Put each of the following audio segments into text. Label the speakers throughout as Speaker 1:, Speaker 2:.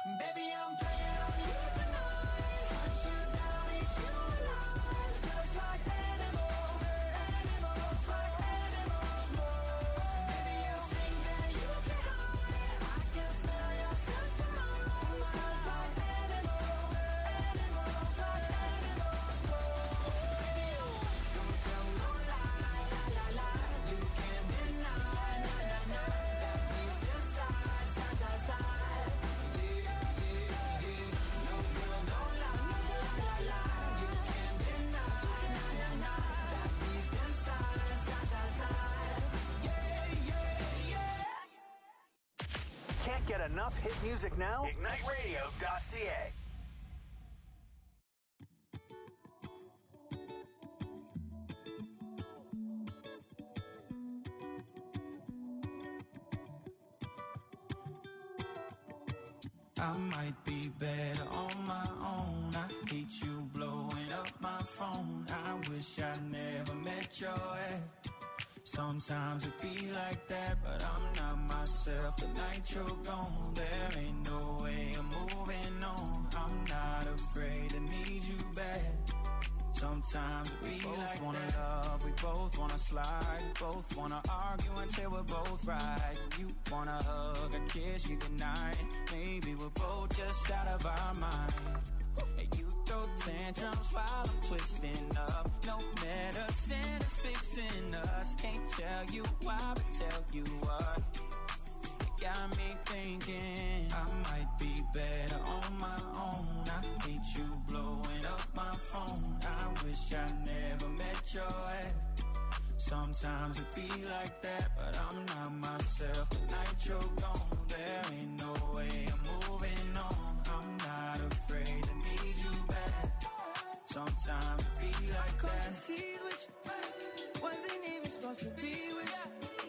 Speaker 1: Baby, I'm playing on you tonight. Hunt you down, eat you alive. Just like animals, like animals. Baby, you think that you can hide? I can smell yourself from miles. Just like animals, like animals. Baby, don't tell no lie, la la la. You can't deny, na na na. That means this side, side, side, side. Yeah, yeah, yeah. No girl, don't lie, la la la. You can't deny, na na na. That means this side, side, side, side. Yeah, yeah, yeah.
Speaker 2: Can't get enough hit music now? IgniteRadio.ca.
Speaker 3: I might be better on my own. I hate you blowing up my phone. I wish I never met your ex. Sometimes it be like that, but I'm not myself. The night you're gone, there ain't no way I'm moving on. I'm not afraid to need you back. Sometimes we both like wanna that. Love, we both wanna slide, we both wanna argue until we're both right. You wanna hug or kiss me goodnight. Maybe we're both just out of our minds. And you throw tantrums while I'm twisting up. No medicine is fixing us. Can't tell you why, but tell you what. It got me thinking I might be better on my own. I hate you blowing up my phone. I wish I never met your ex. Sometimes it be like that, but I'm not myself. The night you're gone, there ain't no way I'm moving on. I'm not afraid to need you back. Sometimes it be like that.
Speaker 4: Which wasn't even supposed to be with you.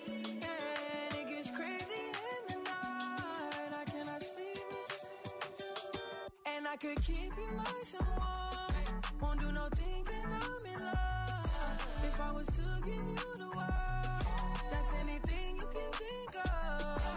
Speaker 4: And it gets crazy in the night. I cannot sleep with you. And I could keep you nice and warm. Won't do no thinking I'm in love. If I was to give you the world, that's anything you can think of.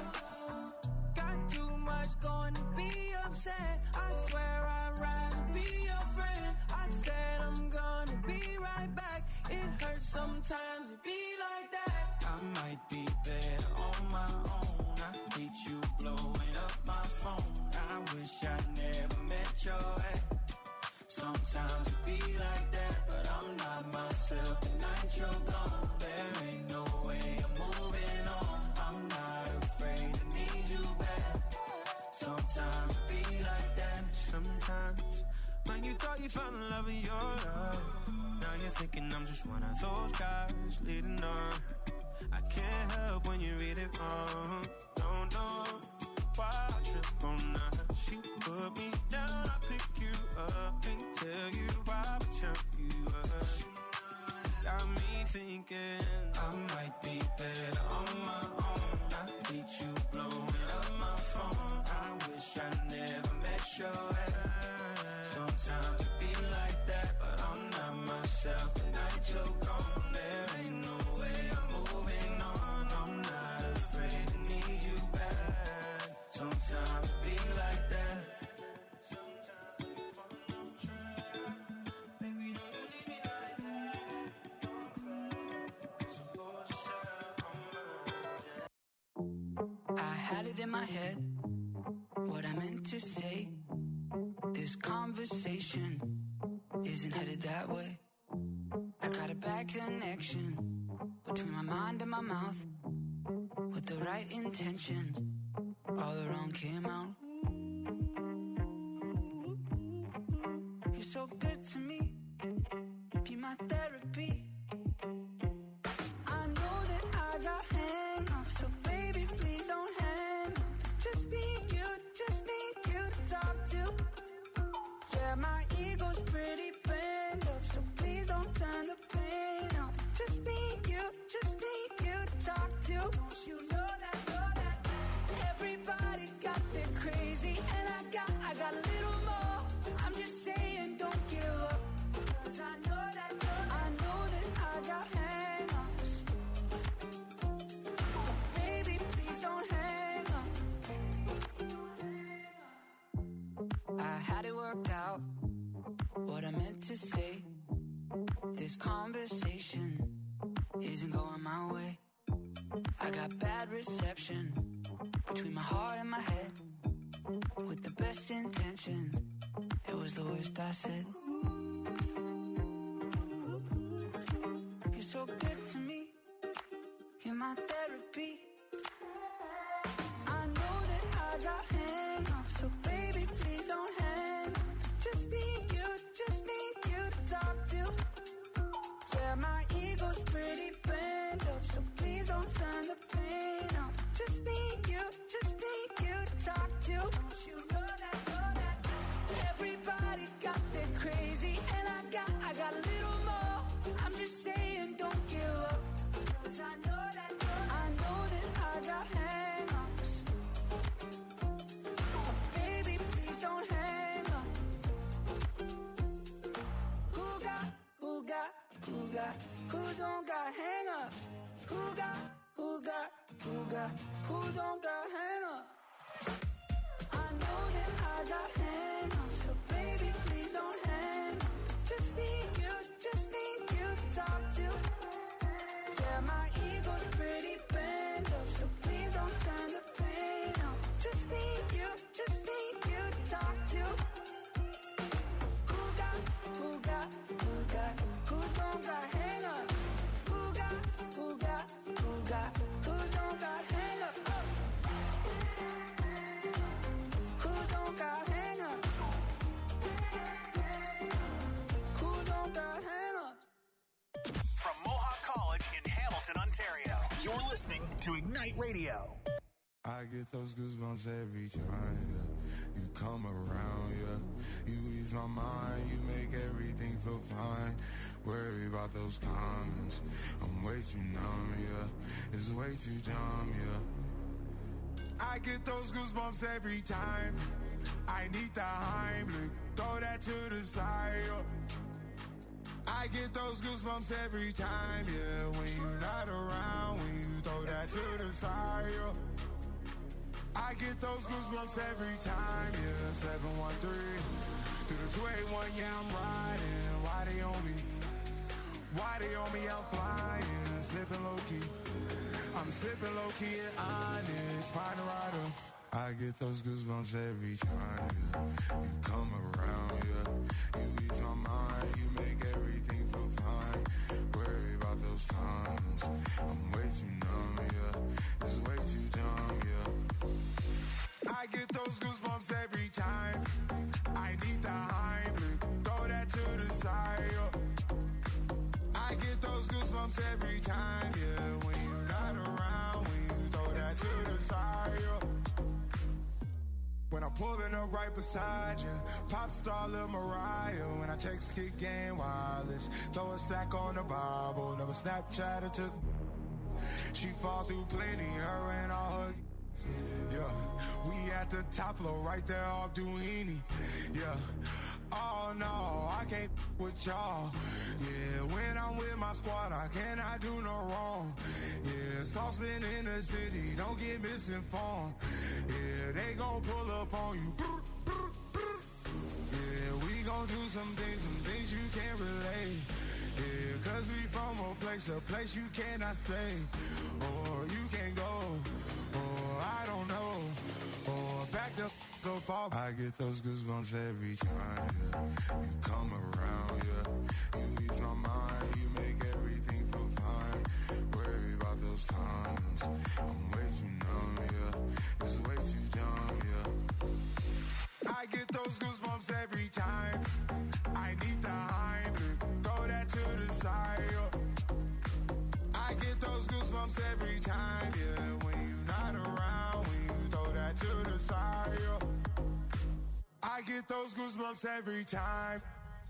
Speaker 4: Got too much going to be upset. I swear I'd rather be your friend. I said I'm gonna be right back. It hurts sometimes to be like that.
Speaker 3: I might be better on my own. I hate you blowing up my phone. I wish I never met your ex. Sometimes it be like that, but I'm not myself. The night you're gone, there ain't no way I'm moving on. I'm not afraid to need you back. Sometimes it be like that.
Speaker 5: Sometimes when you thought you found the love of your life, now you're thinking I'm just one of those guys leading on. I can't help when you read it wrong. Don't know why I trip on that. She put me down, I pick you up. Can't tell you why, but tell you up. Got me thinking
Speaker 3: I might be better on my own. I hate you blowing up my phone. I wish I never met your ex. Sometimes it be like that, but I'm not myself. The night you're gone, there ain't no way I'm moving on. I'm not afraid to need you back. Sometimes it be like that. Sometimes we fall on track. Baby, don't you leave me like that. Don't cry, 'cause I'm bored just out on my
Speaker 4: I had it in my head, what I meant to say. This conversation isn't headed that way. I got a bad connection between my mind and my mouth. With the right intentions, all the wrong came out. You're so good to me, be my therapy. I know that I got hang-ups, so baby, please don't hang up. Just need you to talk to. Yeah, my ego's pretty bent up, so please don't turn the pain up. Just need you to talk to. Don't you know that? Everybody got their crazy, and I got a little more. I'm just saying, don't give up, 'cause I know that I got hang-ups. Baby, please don't hang up. I had it worked out. What I meant to say, this conversation isn't going my way. I got bad reception between my heart and my head. With the best intentions, it was the worst I said. You're so good to me, you're my therapy. I know that I got hang-ups, so baby, please don't hang up. Just need you to talk to. Yeah, my ego's pretty bent up, so please don't turn the pain up. Just need you to talk to. Don't you know that everybody got their crazy, and I got a little more. I'm just saying, don't give up, 'cause I know that I got hang-ups. But baby, please don't hang up. Who don't got hang-ups? Who don't got hang-ups? I know that I got hang-ups, so baby, please don't hang up. Just need you to talk to. Yeah, my ego's pretty bent up, so please don't turn the pain up. Just need you to talk to. Who don't got hang-ups? Who don't got hang-ups? Who don't got hang-ups? Who don't got hang-ups?
Speaker 2: From Mohawk College in Hamilton, Ontario, you're listening to Ignite Radio.
Speaker 6: I get those goosebumps every time, yeah. You come around, yeah. You ease my mind, you make everything feel fine. Worry about those comments, I'm way too numb, yeah. It's way too dumb, yeah. I get those goosebumps every time. I need the Heimlich, throw that to the side, yeah. I get those goosebumps every time, yeah. When you're not around, when you throw that to the side, yeah. I get those goosebumps every time, yeah. 713 through the 281, yeah, I'm riding. Why they on me? Why they on me? I'm flying, slipping low key. I'm slipping low key at Onyx, find a rider. I get those goosebumps every time, yeah. You come around, yeah. You ease my mind, you make everything feel fine. Worry about those comments, I'm way too numb, yeah. It's way too dumb, yeah. I get those goosebumps every time. I need the Heimlich, throw that to the side, yeah. I get those goosebumps every time, yeah. When you're not around, when you throw that to the side, yeah. When I'm pulling up right beside you, pop star Lil Mariah. When I text Kick Game Wireless, throw a stack on the Bible. Never Snapchat or took. She fall through plenty, her and all her. Yeah, we at the top floor, right there off Duini. Yeah. Oh no, I can't with y'all. Yeah, when I'm with my squad, I cannot do no wrong. Yeah, saucepan in the city, don't get misinformed. Yeah, they gon' pull up on you. Yeah, we gon' do some things you can't relate. Yeah, 'cause we from a place you cannot stay. Or you can't go, or I don't know. Or back the f up. I get those goosebumps every time, yeah. You come around, yeah. You ease my mind, you make everything feel fine. Worry about those comments, I'm way too numb, yeah. It's way too dumb, yeah. I get those goosebumps every time. I need the Heimlich, throw that to the side, yeah. I get those goosebumps every time, yeah. When you're not around, when you throw that to the side, yeah. I get those goosebumps every time.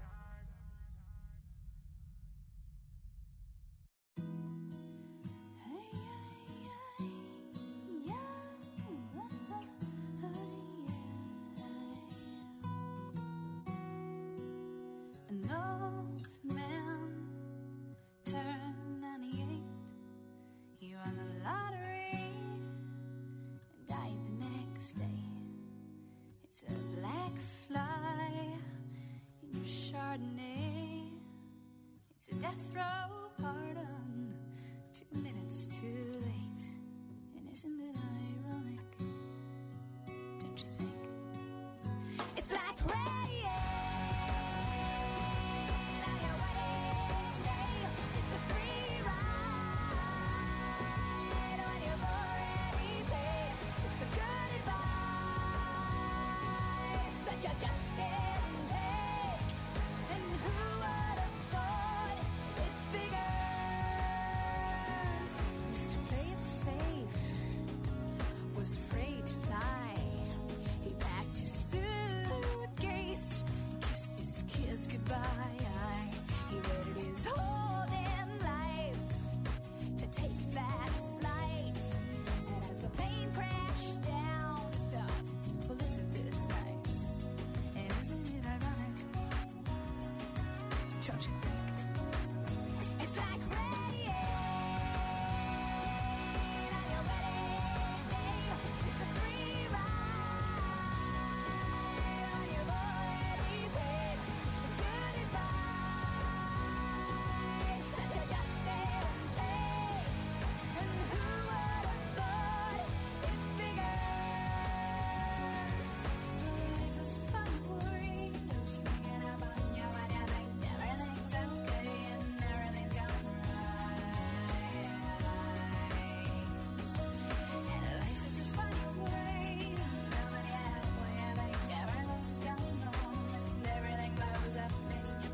Speaker 7: An old man turned 98. He won the lottery and died the next day. It's a black fly Chardonnay. It's a death row pardon, 2 minutes too late. And isn't it ironic? Don't you think? It's like rain on your wedding day. It's a free ride when you've already paid. It's the good advice that you just didn't take. And who would have thought it figures? Mr. Play It Safe was afraid to fly. He packed his suitcase, kissed his kids goodbye. He waited his whole damn life to take that flight. And as the plane crashed down, he thought, well, isn't this nice? And isn't it ironic? Don't you think? It's like rain on your wedding day. It's a free ride when you've already paid. It's the good advice that you just didn't take. And who would have thought it figures? Life is fun, worrying, no singing about you when you think everything's okay and everything's going right. And life is a funny way, nobody out when you think everything's going wrong and everything blows up in your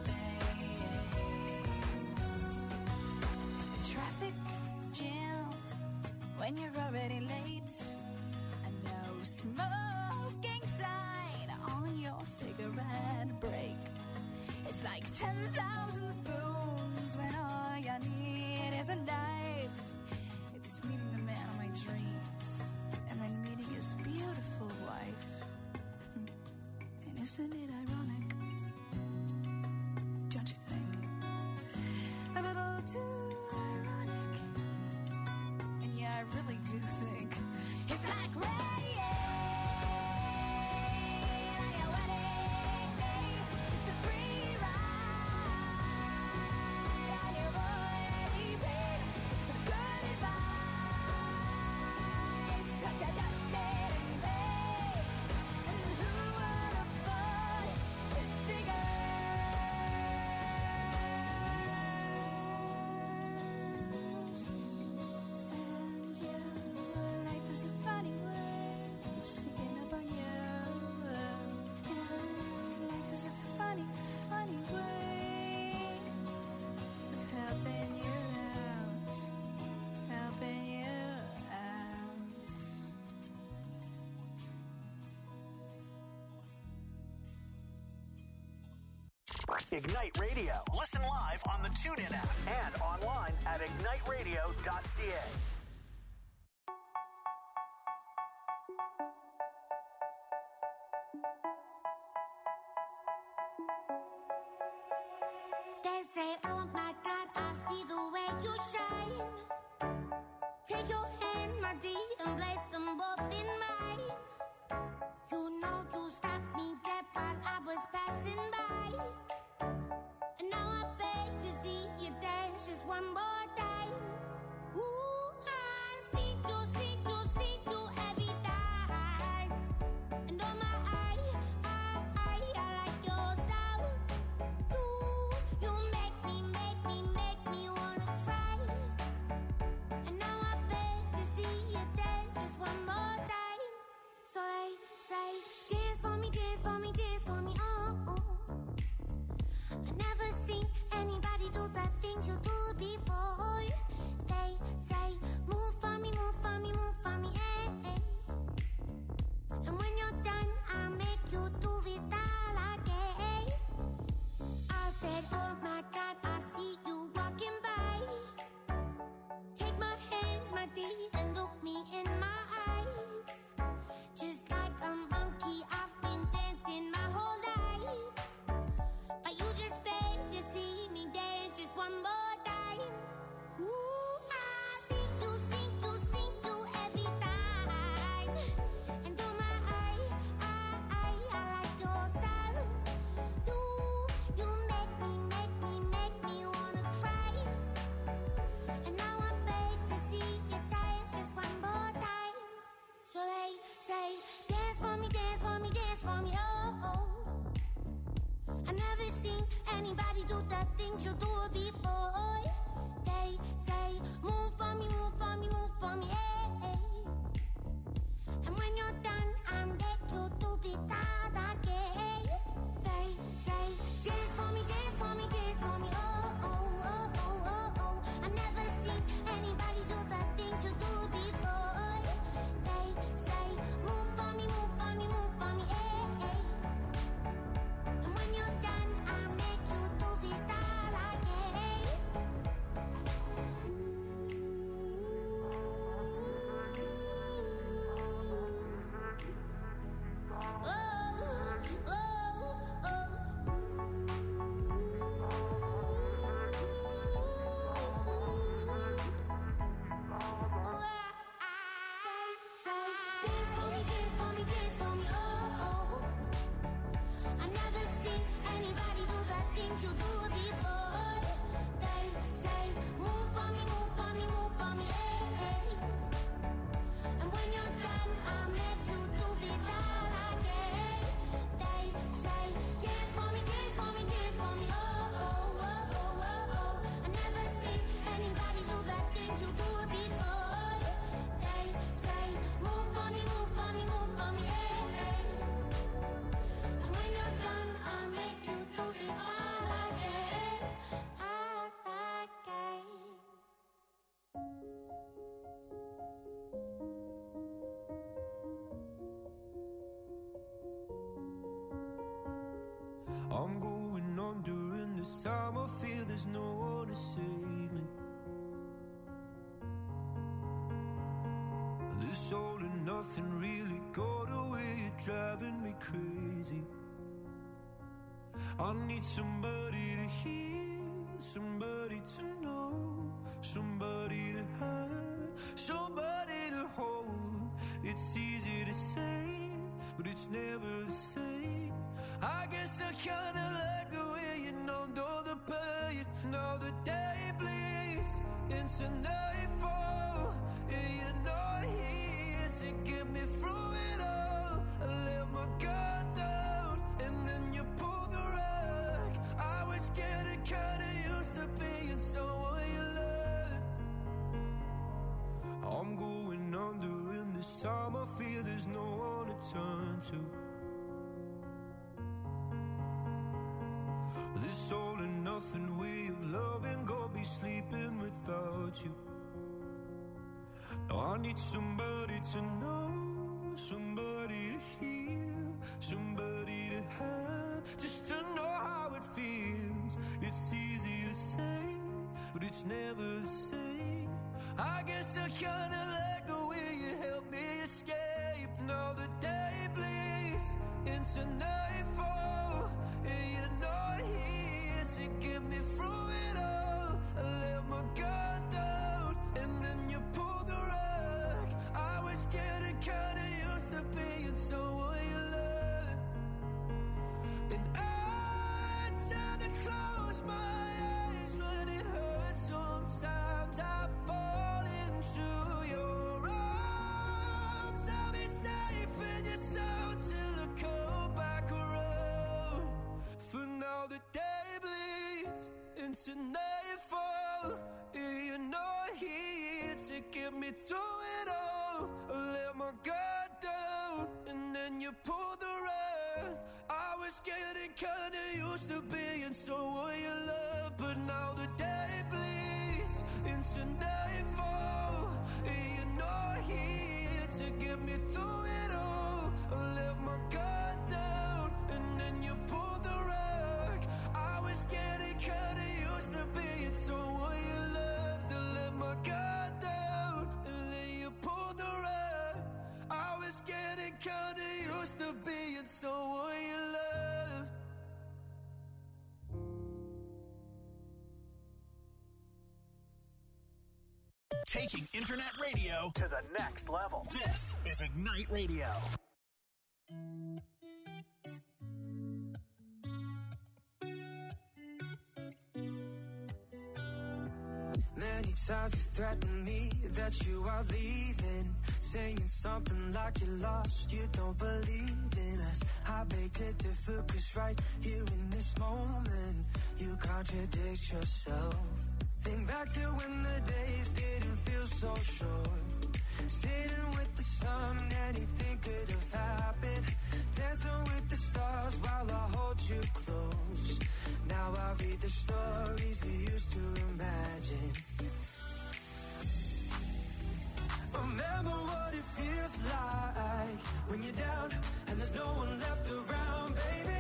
Speaker 7: face. Traffic jam when you're already late. A no smoking sign on your cigarette break. It's like 10,000 spoons when all you need is a knife. It's meeting the man of my dreams and then meeting his beautiful wife. And isn't it ironic? Don't you think? A little too ironic. And yeah, I really do think it's like rain on your wedding day. It's a free ride on your already paid. It's the good advice that you just didn't take. And who would have thought it figures? And yeah, life is a funny way of sneaking up on you. And life is a funny, funny way of helping you out. Helping you out.
Speaker 2: Ignite Radio. Listen live on the TuneIn app and online at igniteradio.ca.
Speaker 8: They say, oh my God, I see the way you shine. Take your hand, my dear, and place them both in mine. You know you stopped me dead while I was passing by. And now I beg to see you dance just one more time. Ooh, I see you every time. And oh my, I like your style. You make me wanna try. And now I beg to see you dance just one the things you do before. They say, move for me, move for me, move for me, hey. And when you're done, I beg you to be that again. They say, dance for me, dance for me, dance for me, oh, oh, oh, oh, oh, oh. I've never seen anybody do the things you do before. They say, move for me, move for me, move for me, hey, hey. And when you're done, I make you do it all again. Oh, oh, dance for me, dance for me, dance for me, oh, oh. I never seen anybody do the things you do before. They say, move for me, move for me, move for me, hey, hey. And when you're done, I make you do it all again. They say, dance for me, dance for me, dance for me, oh, oh, oh, oh, oh, oh. I never seen anybody do the things you do before. They say, move for me, move for me, move for me, hey, hey. And when you're done, I make you do it all again, all again.
Speaker 5: I'm going on during this time. I feel there's no one to save me. This all and nothing really got away. You're driving me crazy. I need somebody to hear, somebody to know, somebody to have, somebody to hold. It's easy to say, but it's never the same. I guess I kinda like the way you numbed all the pain. Now the day bleeds into nightfall, and you're not here to get me through it all. I let my guard down, and then you pulled the rug. I was getting kinda used to being someone you loved. I'm going under, and this time I feel there's no one to turn to. This all and nothing way of loving, go be sleeping without you. Now I need somebody to know, somebody to hear, somebody to have, just to know how it feels. It's easy to say, but it's never the same. I guess I kinda like the way you help me escape. Now the day bleeds into nightfall, and you're not here to get me through it all. I let my guard down, and then you pulled the rug. I was getting kinda used to being someone you loved. And I tend to close my eyes when it hurts. Sometimes I fall into your arms. I'll be safe in your sound till I come back around. For now the day bleeds into nightfall, and you're not here to get me through it all. I let my guard down, and then you pulled the rug. I was getting kinda used to being someone you love, but now the day bleeds into nightfall, and you're not here to get me through it all. I let my guard down, and then you pulled the rug. I was getting kinda used to being someone you loved. I let my guard down, and then you pulled the rug. I was getting kinda used to being someone you loved.
Speaker 2: Taking internet radio to the next level. This is Ignite Radio.
Speaker 4: 난 Many times you threatened me that you are leaving, saying something like you're lost, you don't believe in us. I beg to differ, 'cause right here in this moment, you contradict yourself. Think back to when the days didn't feel so short. Sitting with the sun, anything could have happened. Dancing with the stars while I hold you close. Now I read the stories we used to imagine. Remember what it feels like when you're down and there's no one left around, baby.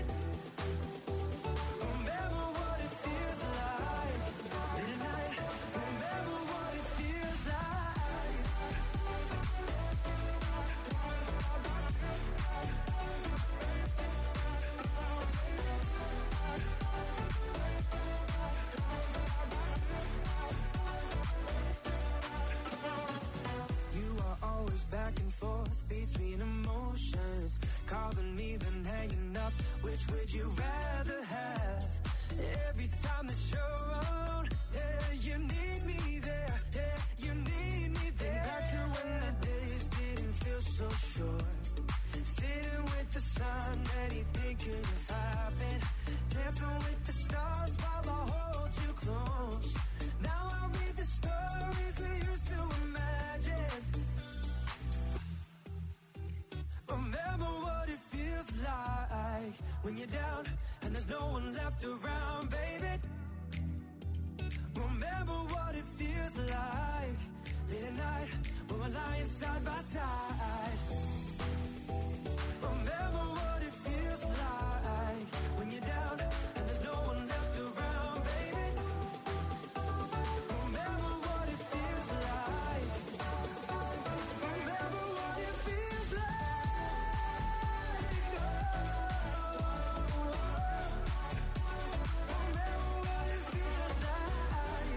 Speaker 4: Remember what it feels like in the night. Remember what it feels like. You are always back and forth between emotions, calling me then hanging up. Which would you rather have? Every time that you're around, yeah, you need me there, yeah, you need me there. Think back to when the days didn't feel so short. Sitting with the sun, anything could have happened. Dancing with the stars while I hold you close. Now I read the stories we used to imagine. Remember what it feels like when you're down and there's no one left around, baby. Remember what it feels like late at night when we're lying side by side. Remember what it feels like when you're down and there's no one left around, baby. Remember what it feels like. Remember what it feels like. Remember what it feels like.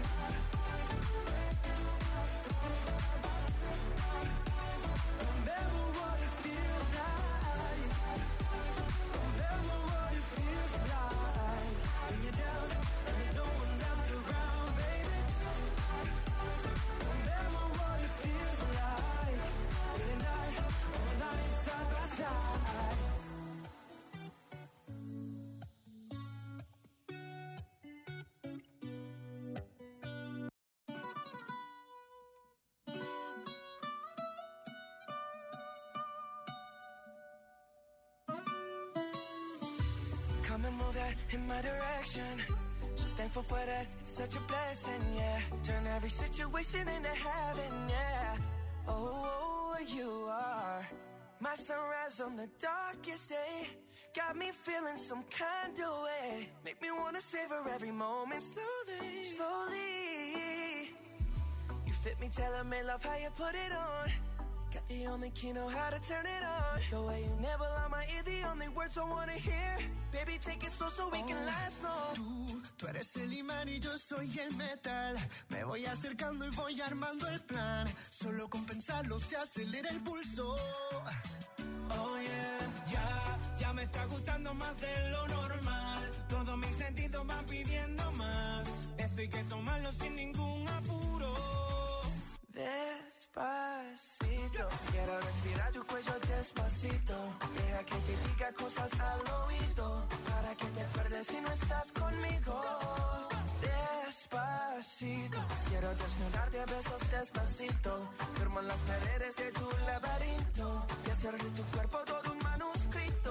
Speaker 4: Remember what it feels like. Remember what it feels like when you're down and there's no one left around, baby. Remember what it feels like in the night when we're lying side by side. Come and move that in my direction. So thankful for that, it's such a blessing, yeah. Turn every situation into heaven, yeah. Oh, you are my sunrise on the darkest day. Got me feeling some kind of way. Make me wanna savor every moment slowly, slowly. You fit me, tailor-made, love how you put it on. Got the only key, know how to turn it on. The way you never lie my ear, the only words I wanna hear. Baby, take it slow so we can last long.
Speaker 9: Tú eres el imán y yo soy el metal. Me voy acercando y voy armando el plan. Solo con pensarlo se acelera el pulso.
Speaker 5: Oh yeah, ya me está gustando más de lo normal. Todos mis sentidos van pidiendo más. Esto hay que tomarlo sin ningún apuro.
Speaker 4: Despacito, quiero respirar tu cuello despacito. Deja que te diga cosas al oído, para que te pierdas si no estás conmigo. Despacito, quiero desnudarte a besos despacito. Firmo en las paredes de tu laberinto y hacer de tu cuerpo todo un manuscrito.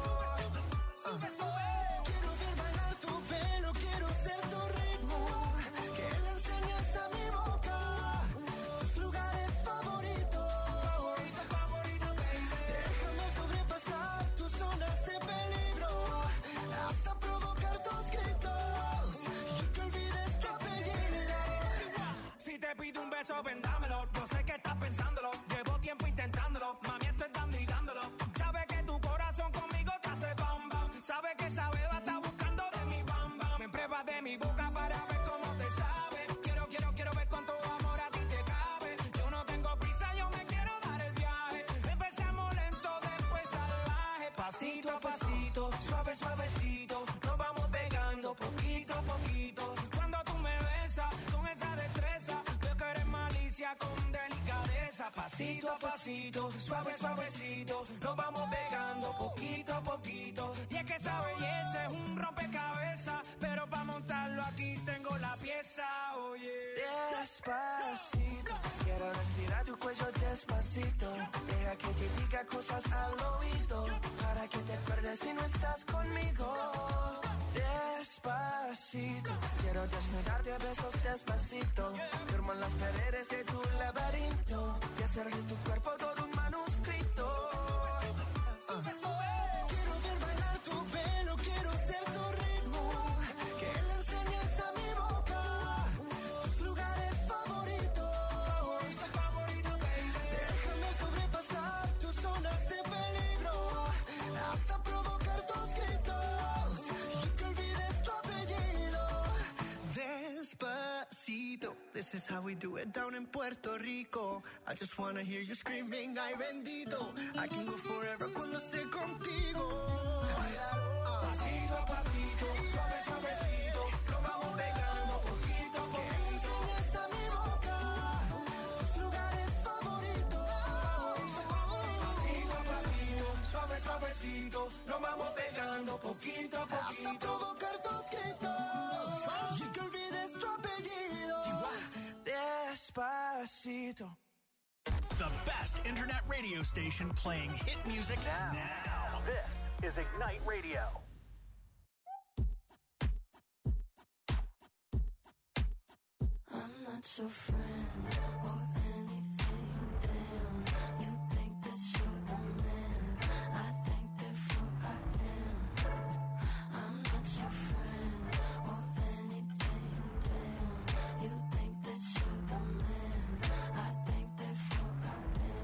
Speaker 9: Quiero ver bailar tu pelo, quiero ser tu ritmo. Que le enseñes a mi boca tus lugares favoritos.
Speaker 5: Favorito, baby.
Speaker 9: Déjame sobrepasar tus zonas de peligro, hasta provocar tus gritos y que olvides tu apellido.
Speaker 5: Si te pido un beso, ven dámelo. Yo sé que estás pensándolo. Llevo tiempo intentándolo. Mami, estoy dando y dándolo. Sabe que tu corazón conmigo te hace bam bam. Sabe que esa beba está buscando de mi bam bam. Me pruebas de mi boca para ver cómo te sabe. Quiero ver cuánto amor a ti te cabe. Yo no tengo prisa, yo me quiero dar el viaje. Empezamos lento, después salvaje. Pasito a pasito, suavecito. Nos vamos pegando poquito a poquito. Cuando tú me besas con esa destreza,
Speaker 4: elegancia con delicadeza, pasito a pasito, suave suavecito, nos vamos pegando poquito a poquito. Y es que esa belleza es un rompecabezas, pero para montarlo aquí tengo la pieza, oye.
Speaker 10: Despacito, quiero respirar tu cuello despacito. Deja que te diga cosas al oído, para que te pierdas si no estás conmigo. Despacito, quiero desnudarte a besos despacito. Firmo en las paredes de tu laberinto y hacer de tu cuerpo todo un manuscrito.
Speaker 9: Quiero ver bailar tu pelo, quiero ser tu ritmo, que le enseñes a mi boca tus lugares favoritos. Déjame sobrepasar tus zonas de peligro, hasta provocar tus gritos y que olvides tu apellido. Despacito, this is how we do it down in Puerto Rico. I just wanna hear you screaming, ay bendito. I can go forever cuando esté contigo.
Speaker 4: Pasito a pasito, suave suavecito, nos vamos pegando poquito a
Speaker 9: Que
Speaker 4: poquito.
Speaker 9: le enseñes a mi boca tus lugares favoritos.
Speaker 4: Pasito a pasito, suave suavecito, nos vamos pegando poquito a
Speaker 9: Hasta
Speaker 4: poquito.
Speaker 9: provocar tus gritos y que olvides tu apellido.
Speaker 10: Despacito.
Speaker 2: The best internet radio station playing hit music now. This is Ignite Radio.
Speaker 7: I'm not your friend or anything, damn. You think that you're the man, I think therefore I am. I'm not your friend or anything, damn. You think that you're the man, I think therefore I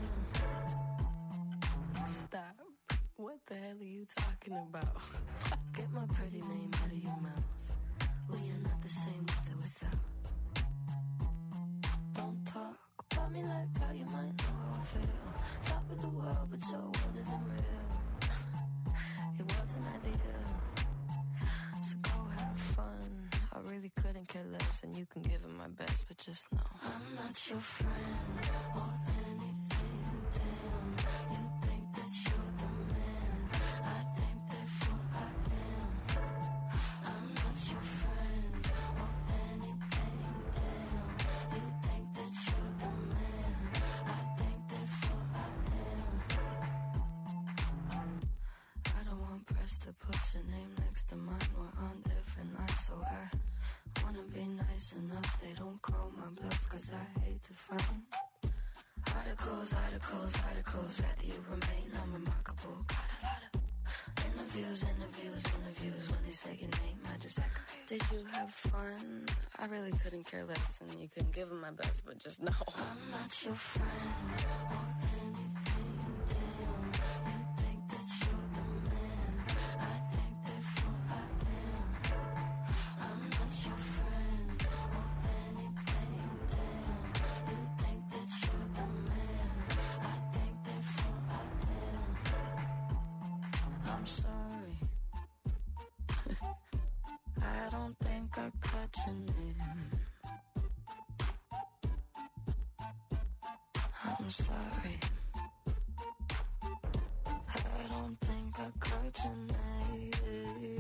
Speaker 7: am. Stop. What the hell are you talking about? Get my pretty name out of your mouth. We are not the same with or without. Don't talk about me like how you might know how I feel. Top of the world, but your world isn't real. It wasn't ideal. So go have fun. I really couldn't care less, and you can give it my best, but just know I'm not your friend or anything, damn. You think that you're the man, I think therefore I am. I'm not your friend or anything, damn. You think that you're the man, I think therefore I am. I don't want press to put your name next to mine. We're on different lines, so I wanna be nice enough. They don't call my bluff, cause I hate to find articles, rather you remain unremarkable. Got a lot of interviews. When they say your name, I just aggravate. Did you have fun? I really couldn't care less, and you couldn't give them my best, but just know I'm not your friend or anything, damn. You think that you're the man, I think therefore I am. I'm not your friend or anything, damn. You think that you're the man, I think therefore I am. I'm sorry. I don't think I cut your name. I'm sorry. I don't think I cut your name.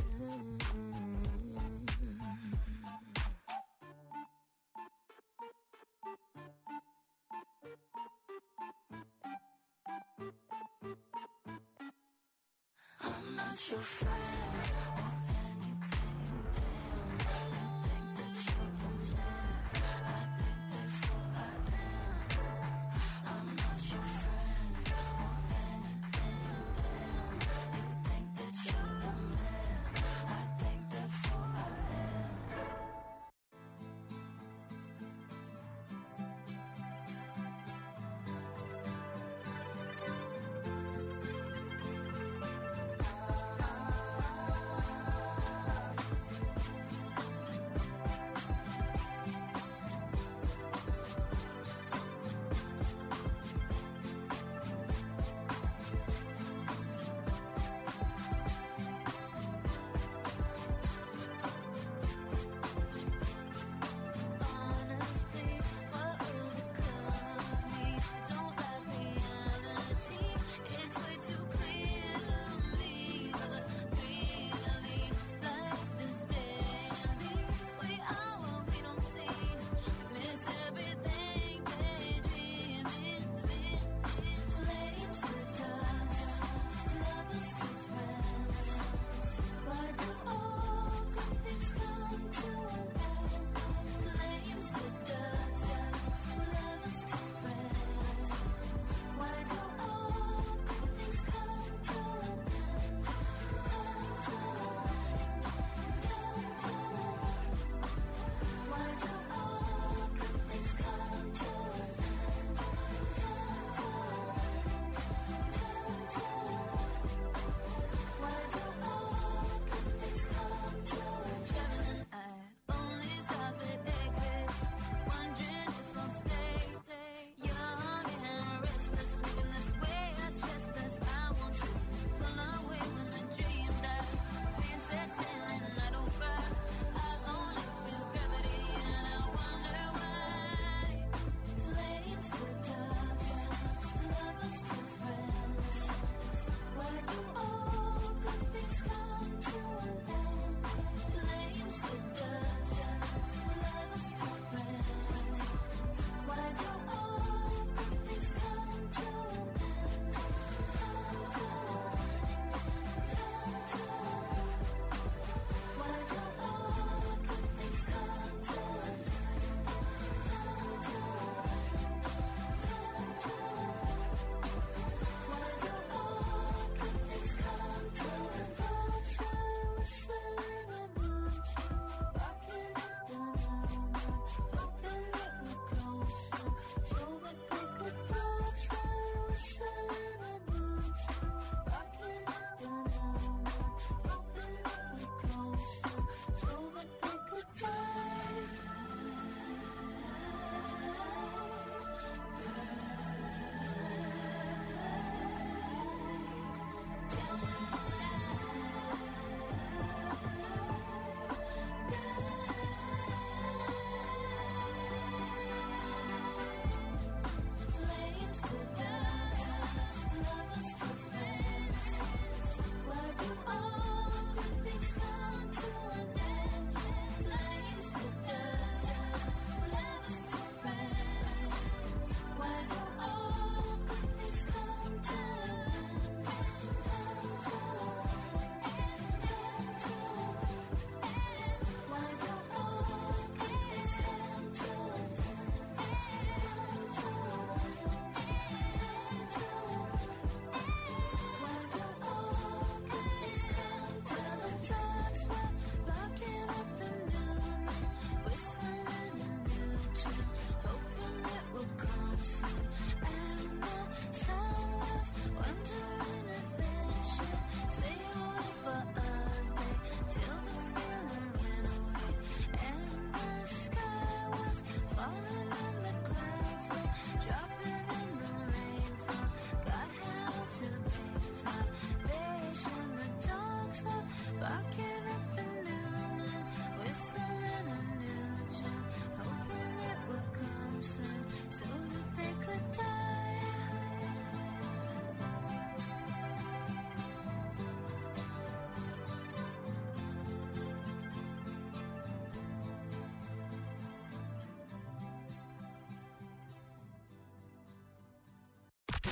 Speaker 7: I'm not your friend or anything, damn. You think that you're the man, I think therefore I am. I'm not your friend or anything, damn. You think that you're the man, I think therefore I am.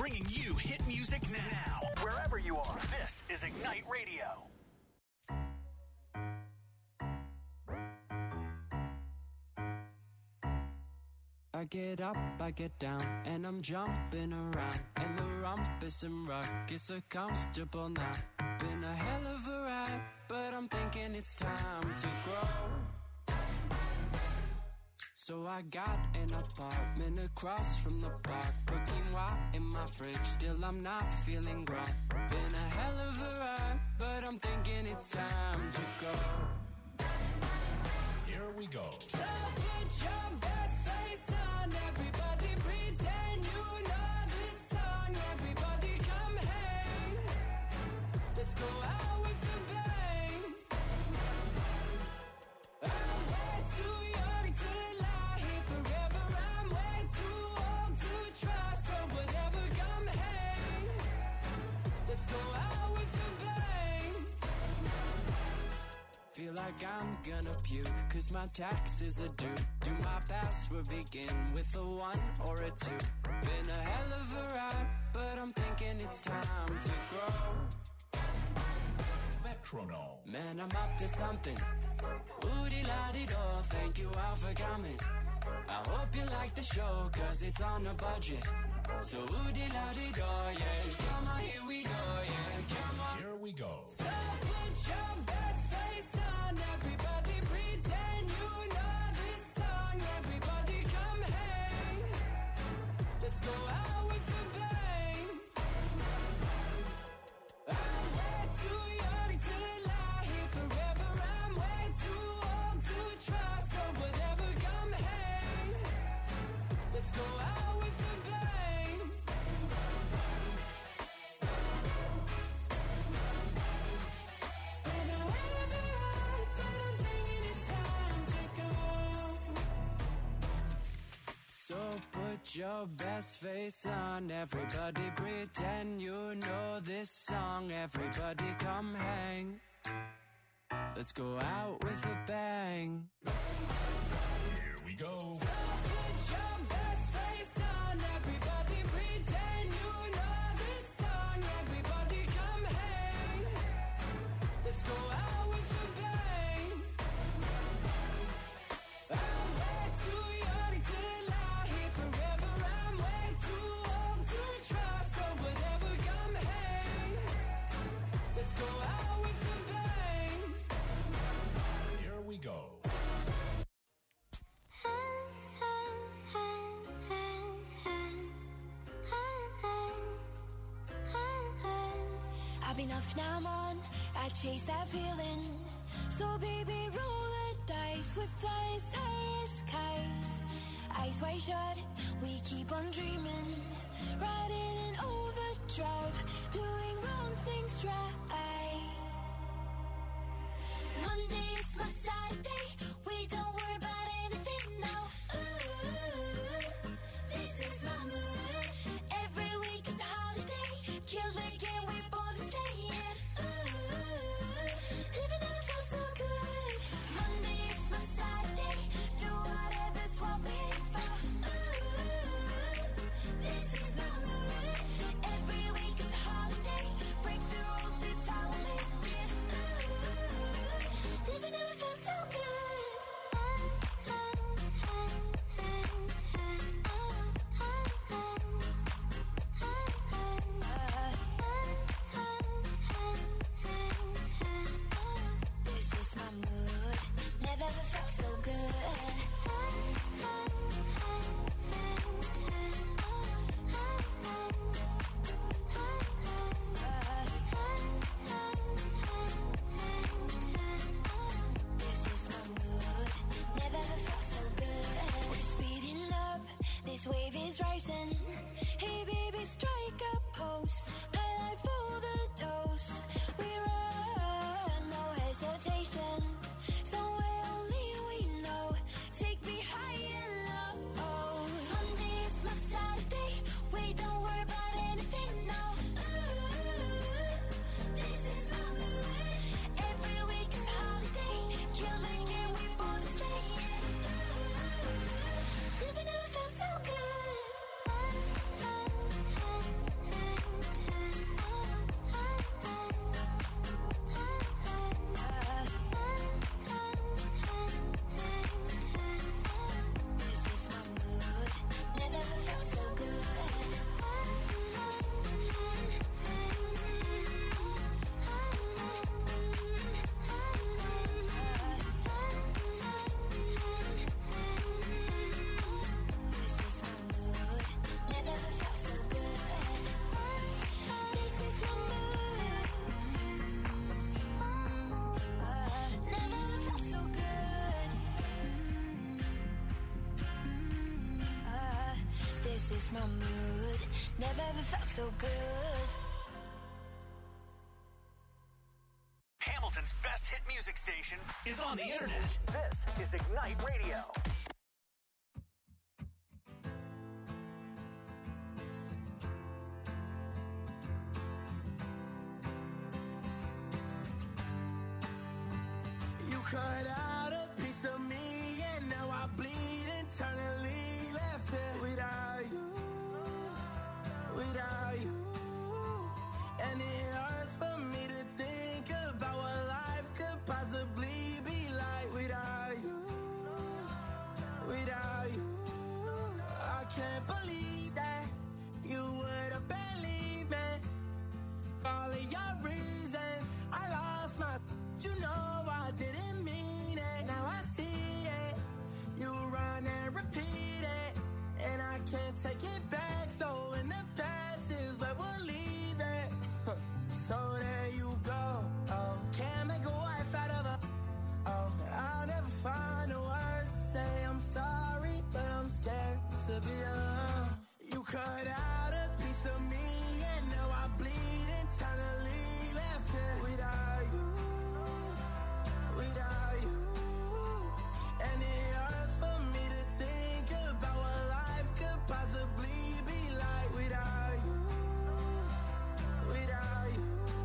Speaker 2: bringing you hit music now. Wherever you are, this is Ignite Radio.
Speaker 3: I get up, I get down, and I'm jumping around. And the rumpus and ruckus are comfortable now. Been a hell of a ride, but I'm thinking it's time to grow. So I got an apartment across from the park. Quinoa in my fridge, still I'm not feeling grown. Been a hell of a ride, but I'm thinking it's time to go.
Speaker 11: Here we go.
Speaker 4: So put your best face on, everybody pretend you know this song. Everybody come hang, let's go out with a bang. I'm way too young to lie here forever. I'm way too old to try, so whatever, come hang, let's go out with a bang. Feel like I'm gonna puke, cause my taxes are due. Do my password begin with a 1 or a 2? Been a hell of a ride, but I'm thinking it's time to grow.
Speaker 11: Metronome.
Speaker 3: Man, I'm up to something. Woody-la-di-do, thank you all for coming. I hope you like the show, cause it's on a budget. So woody-la-di-do, yeah. Come on, here we go, yeah. Come on.
Speaker 11: Here we go.
Speaker 4: So put your best face on, everybody pretend you know this song. Everybody come hang, let's go out with a bang. I'm way too young to lie here forever. I'm way too old to try, so whatever, come hang, let's go out with a bang. And I have a right, but I'm thinking it's time to go.
Speaker 3: So put your best face on, everybody pretend you know this song. Everybody come hang, let's go out with a bang.
Speaker 11: Here we go.
Speaker 4: Put your best face on, everybody pretend you know this song. Everybody come hang, let's go out with a bang. I'm way too young to lie here forever. I'm way too old to try, so whatever, come hang, let's go out with a bang.
Speaker 11: Here we go.
Speaker 8: I've been off, now I'm on. I chase that feeling. So baby, roll the dice with flying skies. Eyes wide shut, we keep on dreaming. Riding in overdrive, doing wrong things right. Monday is my side day. We don't worry about anything now. Ooh, this is my mood. Every week is a holiday. Kill the game, we're born to stay in. Ooh, living never felt so good. Monday is my side day. Do whatever's what we for. Ooh, this is my mood. Every week is a holiday. Break the rules, it's how
Speaker 12: this is my mood. Never ever felt so good.
Speaker 2: Hamilton's best hit music station is on the internet. This is Ignite Radio.
Speaker 10: You cut out a piece of me and now I bleed internally. Left it without you, without you. And it hurts for me to think about what life could possibly be like without you, without you. I can't believe that you would have believed me. All of your reasons, I lost my. You know I didn't mean it. Now I see it. You run and repeat it, and I can't take it back. So in the past is where we'll leave it. So there you go. Oh, can't make a wife out of her. Oh, I'll never find the words to say I'm sorry, but I'm scared to be alone. You cut out a piece of me, and now I bleed internally. Left it without you, without you. And it hurts for me to think about what life could possibly be like without you, without you.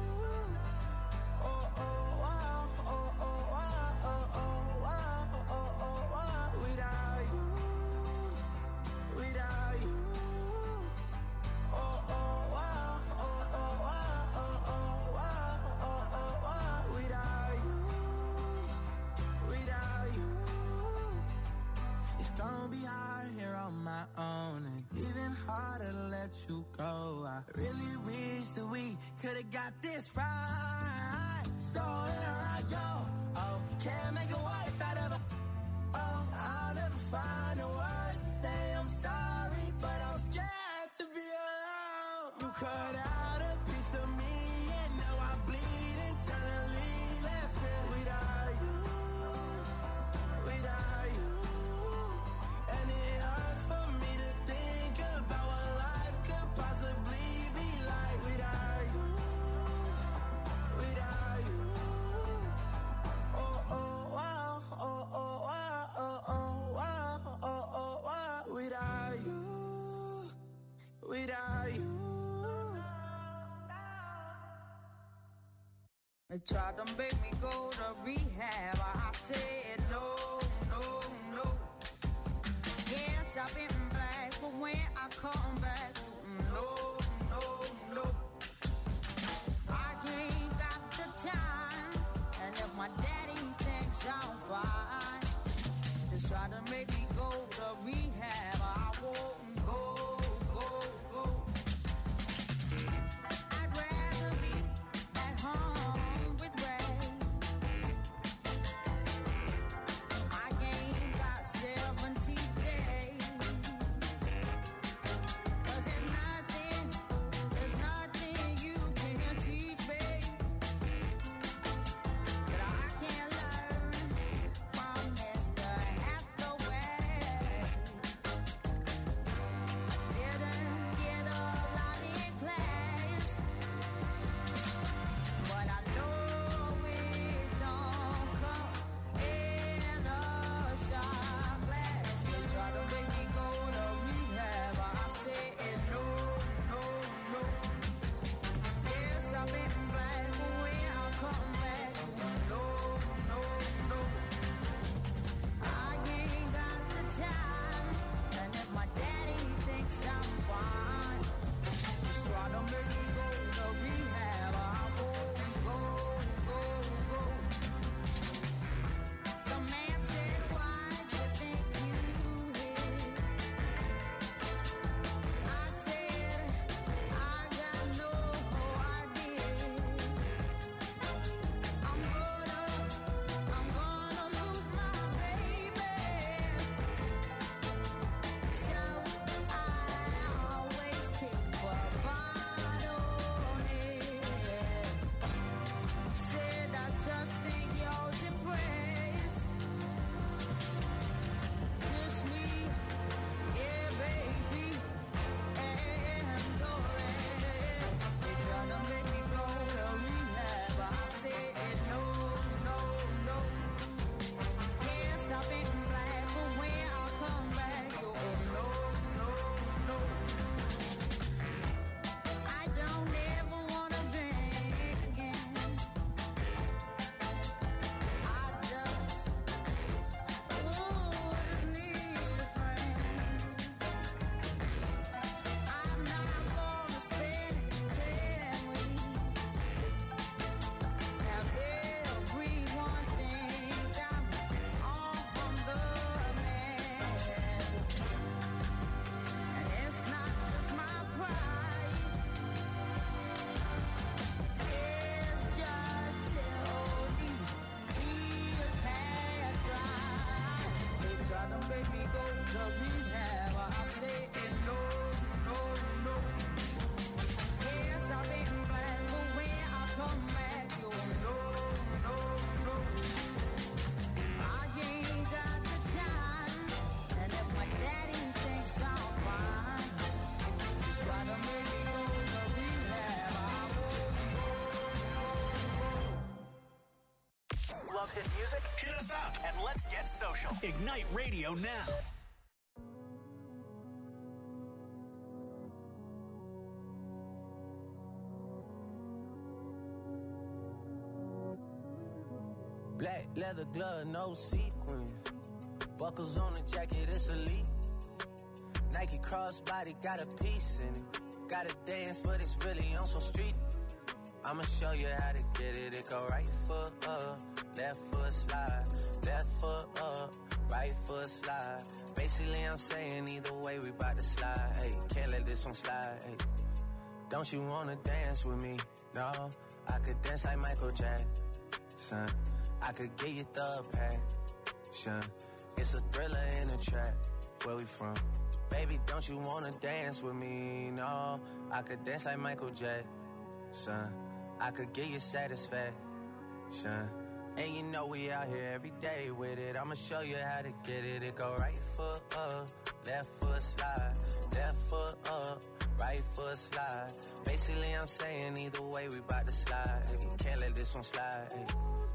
Speaker 10: Oh, oh, wow, oh, oh, wow, oh, oh, wow, oh, oh, wow. Without you, without you. Oh, oh, wow, oh, oh, wow, oh, oh, wow, oh, oh, wow. Without you, without you. It's gonna be hard here on my own, and even harder to let you go. I really wish that we could've got this right. So here I go. Oh, can't make a wife out of her. Oh, I'll never find the words to say I'm sorry, but I'm scared to be alone. You cut out a piece of me, and now I bleed internally. Left it without you, without you. And it hurts for me to think about what life could possibly be like without you, without you. Oh, oh, wow, oh, oh, wow, oh, oh, wow, oh, oh, wow. Without you, without you.
Speaker 13: They tried to make me go to rehab. I said no, no, no. Yes, I've been black, but when I come back, no, no, no. I ain't got the time, and if my daddy thinks I'm fine, they try to make me go to rehab. I won't go, go, go. I'd rather be at home with Ray. I ain't got 70 days. 'Cause there's nothing you can teach me that I can't learn from Mr. Hathaway. Didn't get a
Speaker 2: love hit music? Hit us up and let's get social. Ignite Radio now.
Speaker 10: Black leather glove, no sequins. Buckles on the jacket, it's elite. Nike crossbody, got a piece in it. Gotta dance, but it's really on some street. I'ma show you how to get it. It go right foot up, left foot slide. Left foot up, right foot slide. Basically, I'm saying either way, we bout to slide. Hey, can't let this one slide. Hey, don't you wanna dance with me? No, I could dance like Michael Jackson. I could get you the passion. It's a thriller in a trap. Where we from? Baby, don't you wanna dance with me? No, I could dance like Michael Jackson. I could get you satisfaction. And you know we out here every day with it. I'ma show you how to get it. It go right foot up, left foot slide. Left foot up, right foot slide. Basically, I'm saying either way, we bout to slide. Hey, can't let this one slide. Hey.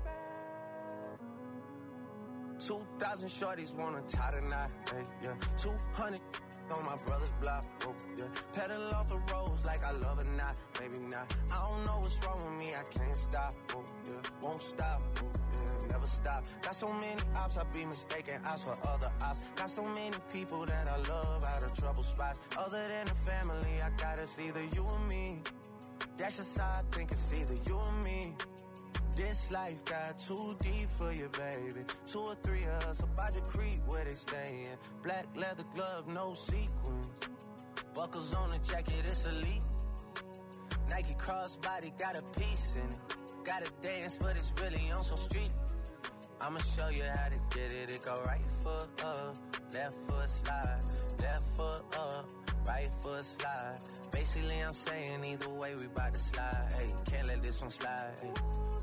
Speaker 10: 2,000 shorties wanna tie the knot, hey, yeah. 200 on my brother's block, oh, yeah. Pedal off the roads like I love it, not, maybe not. I don't know what's wrong with me, I can't stop, oh, yeah. Won't stop, oh, yeah, never stop. Got so many ops, I be mistaken ops for other ops. Got so many people that I love out of trouble spots. Other than the family, I got it's either you or me. That's just how I think it's either you or me. This life got too deep for you, baby. 2 or 3 of us about to creep where they stayin'. Black leather glove, no sequins. Buckles on the jacket, it's elite. Nike crossbody, got a piece in it. Gotta dance, but it's really on some street. I'ma show you how to get it. It go right foot up, left foot slide. Left foot up, right foot slide. Basically, I'm saying either way, we bout to slide. Hey, can't let this one slide. Hey.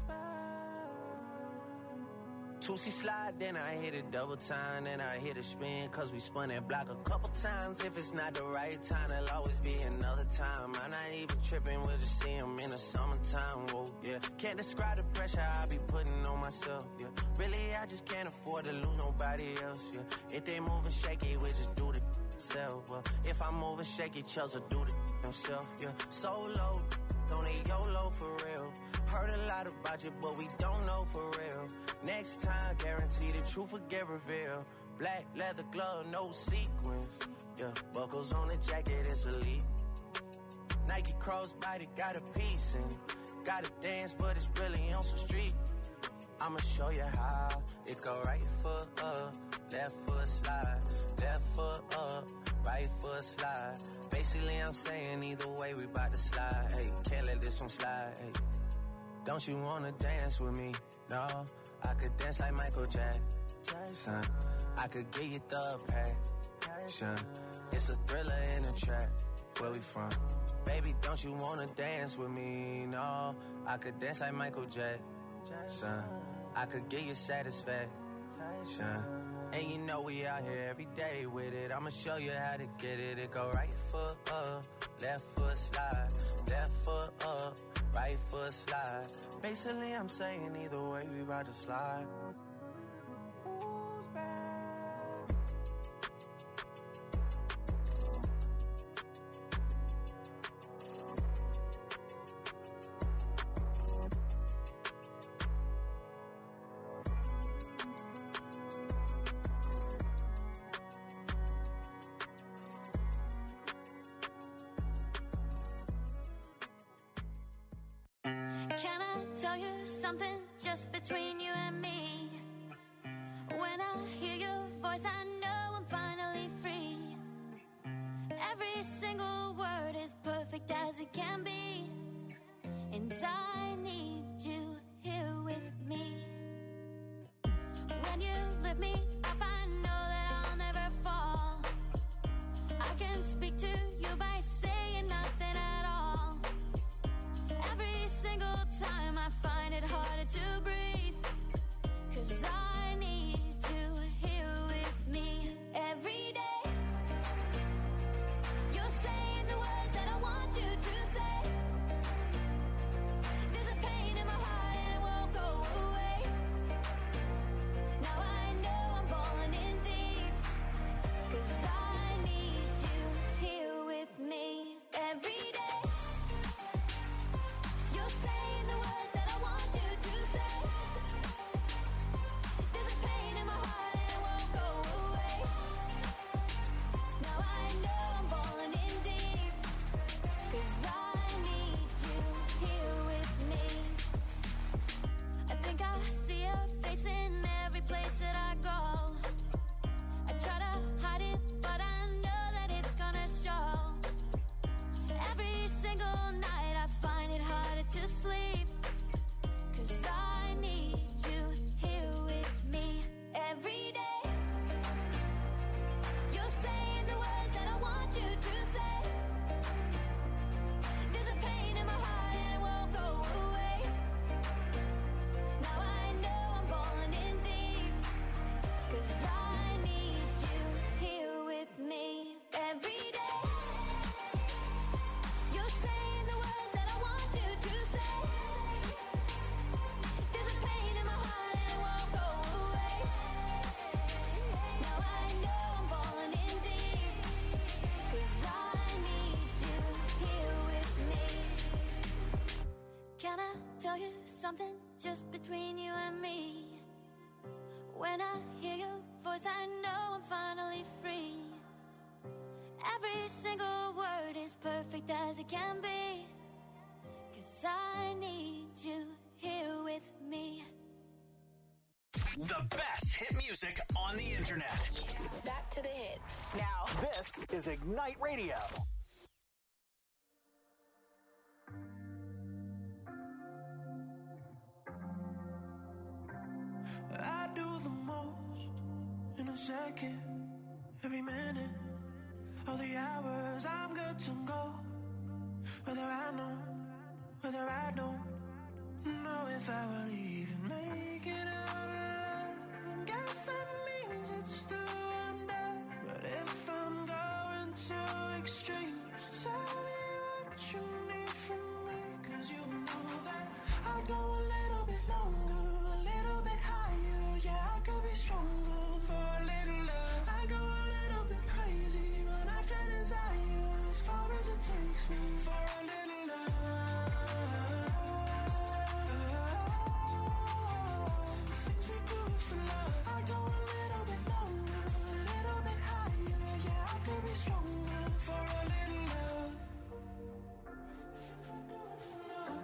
Speaker 10: 2C slide, then I hit it double time, then I hit a spin, cause we spun that block a couple times. If it's not the right time, there'll always be another time. I'm not even tripping, we'll just see him in the summertime, whoa, yeah. Can't describe the pressure I be putting on myself, yeah. Really, I just can't afford to lose nobody else, yeah. If they moving shaky, we just do the self, well. If I'm moving shaky, Chelsea do the himself, yeah. Solo, don't need YOLO for real. Heard a lot about you, but we don't know for real. Next time, guarantee the truth will get revealed. Black leather glove, no sequins. Yeah, buckles on the jacket, it's elite. Nike crossbody, got a piece in it. Gotta dance, but it's really on some street. I'ma show you how. It go right foot up, left foot slide. Left foot up, right foot slide. Basically, I'm saying either way, we bout to slide. Hey, can't let this one slide. Hey. Don't you wanna dance with me? No, I could dance like Michael Jackson. I could get you the passion. It's a thriller in a trap. Where we from? Baby, don't you wanna dance with me? No, I could dance like Michael Jackson. I could get you satisfaction. And you know we out here every day with it. I'ma show you how to get it. It go right foot up, left foot slide. Left foot up, right foot slide. Basically, I'm saying either way, we about to slide. Who's back?
Speaker 8: Can I tell you something just between you and me? When I hear your voice, I know I'm finally free. Every single word is perfect as it can be. And I need you here with me. When you lift me up, I know that I'll never fall. I can speak to you by saying nothing at all. Every single time I find it harder to breathe, 'cause I need you here with me every day. You're saying the words that I want you to say. There's a pain in my heart and it won't go away. something just between you and me. When I hear your voice, I know I'm finally free. Every single word is perfect as it can be. 'Cause I need you here with me.
Speaker 2: The best hit music on the internet.
Speaker 14: Back to the hits.
Speaker 2: Now, this is Ignite Radio.
Speaker 5: I do the most in a second, every minute, all the hours I'm good to go. Whether I know, whether I don't know if I will even make it out alive. And guess that means it's still under. But if I'm going too extreme, tell me what you need from me. 'Cause you know that I'd go a little bit longer, a little bit higher. Yeah, I could be stronger for a little love. I go a little bit crazy when I feel desire, as far as it takes me for a little love. Things we do for love. I go a little bit longer, a little bit higher. Yeah, I could be stronger for a little love. Things we do for love.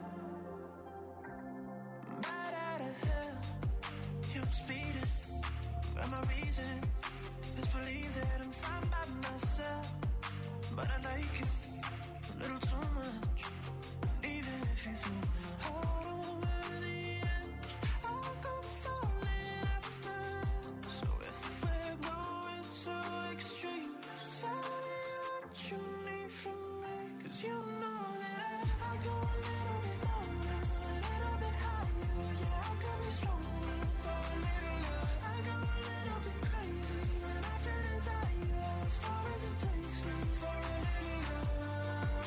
Speaker 5: Right out of hell, I'm speeding, but my reason is believe that I'm fine by myself. But I like you a little too much. Even if you threw my heart over the edge, I'll go falling after. So if we're going too extreme, tell me what you need from me. 'Cause you know that I go a little bit longer, a little bit higher. Yeah, I could be stronger for a little love. I go a little bit crazy when I feel desire, as far as it takes me for a little love.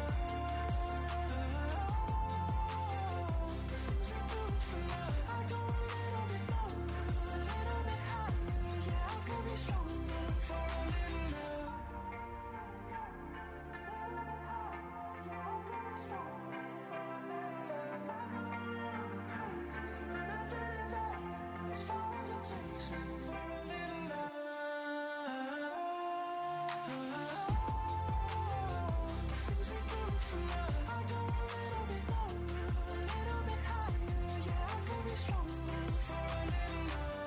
Speaker 5: Things we do for love. I go a little bit longer, a little bit higher. Yeah, I could be stronger for a little love. As far as it takes me for a little love. Things we do for love. I go a little bit longer, a little bit higher. Yeah, I could be stronger for a little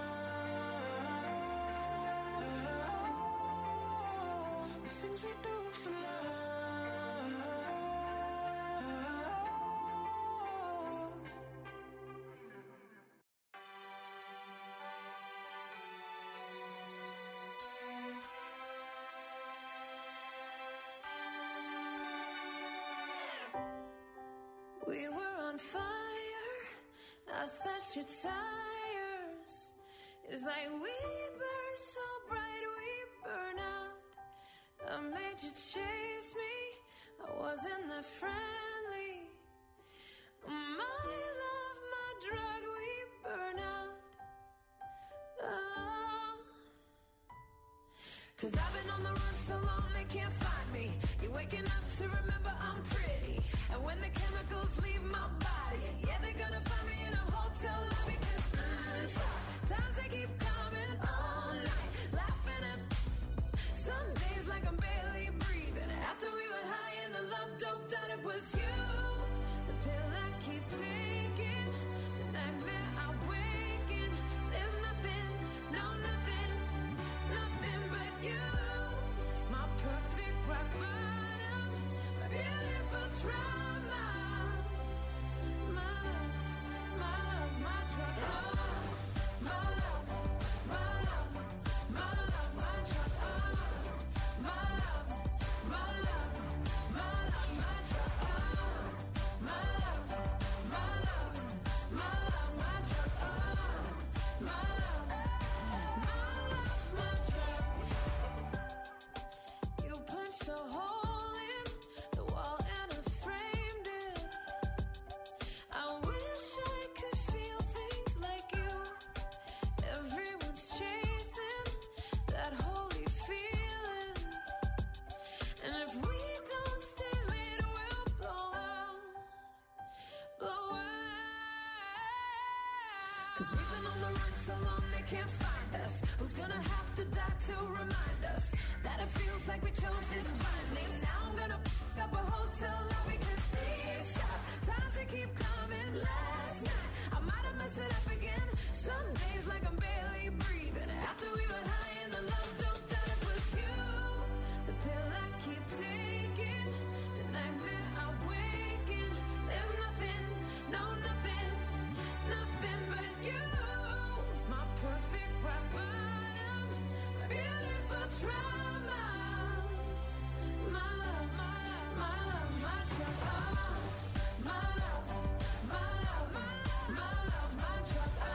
Speaker 5: love. The things we do for love.
Speaker 4: We were on fire. I slashed your tires. It's like we burn so bright, we burn out. I made you chase me. I wasn't that friendly. My love, my drug, we burn out. Oh. 'Cause I've been on the run so long they can't find me. You're waking up to remember I'm pretty. And when the chemicals leave my body, yeah, they're gonna find me in a hotel lobby. 'Cause times they keep coming all night, laughing at some days like I'm barely breathing. After we were high and the love doped out, it was you. The pill I keep taking, the nightmare I wake in. There's nothing, no nothing, nothing but you. My perfect rock bottom, my beautiful trauma. My love, my drug. Oh. 'Cause we've been on the run so long they can't find us. Who's gonna have to die to remind us that it feels like we chose this blindly? Now I'm gonna f*** up a hotel lobby 'cause these times they keep coming. Last night I might have messed it up